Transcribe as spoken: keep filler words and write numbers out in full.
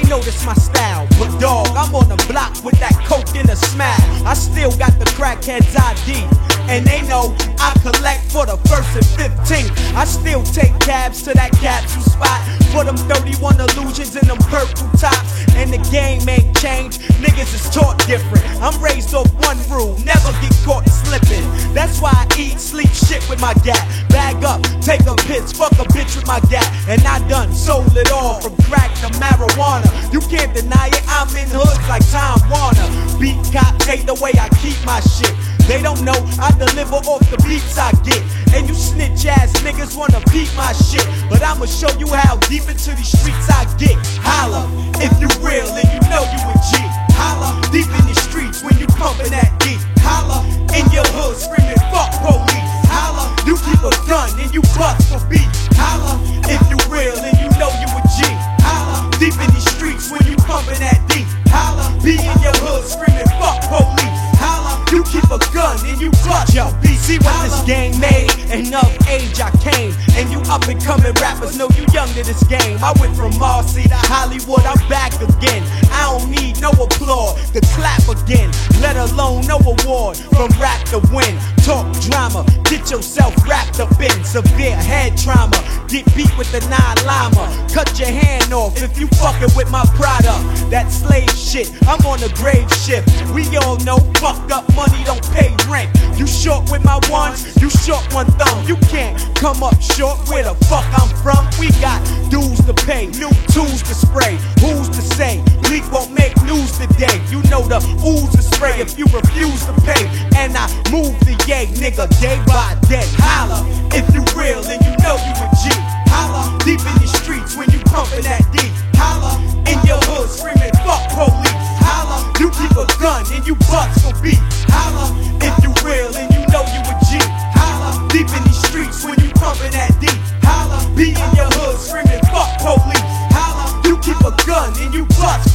know this my style, but dog, I'm on the block with that coke in a smile. I still got the crackhead's I D, and they know I collect for the first and fifteenth. I still take cabs to that capsule spot for them thirty-one illusions and them purple tops. And the game ain't changed, niggas is taught different. I'm raised off one rule, never get caught slipping. That's why I eat, sleep, shit with my gat. Bag up, take a piss, fuck a bitch with my gat. And I done sold it all, from crack to marijuana. You can't deny it, I'm in hoods like Time Warner. Beat cops hate the way I keep my shit. They don't know I deliver off the beats I get. And you snitch ass niggas wanna beat my shit, but I'ma show you how deep into these streets I get. Holla, if you real and you know you a G. Holla, deep in the streets when you pumping that deep. Holla, in your hood screaming fuck police. Holla, you keep a gun and you bust for beef. Holla, if you real and you know you a G. Holla, deep in the streets when you pumping that deep. Holla, be in your hood screaming fuck police. Holla, you keep a gun and you bust. Yo, see what this game made, and of age I came. And you up and coming rappers know you young to this game. I went from Marcy to Hollywood, I'm back again. I don't need no applause to clap again, let alone no award from rap to win. Talk drama, get yourself wrapped up in severe head trauma. Get beat with the nine lima, cut your hand off if you fucking with my product. That slave shit, I'm on the grave shift. We all know fucked up money don't pay rent. You short with my ones, you short one thumb. You can't come up short where the fuck I'm from. We got dues to pay, new tools to spray. Who's to say Bleak won't make news today? You know the ooze to spray if you refuse to pay. And I move the yay, nigga, day by day. Holla, if you real and you know you a G. Holla, deep in the streets when you pumping that deep. Holla, in your hood screaming fuck police. Holla, you keep a gun and you bust for beef. Holla, if you real and you know you a G. Holla, deep in the streets when you pumping that deep. Holla, be in your hood screaming fuck police. Holla, you keep a gun and you bust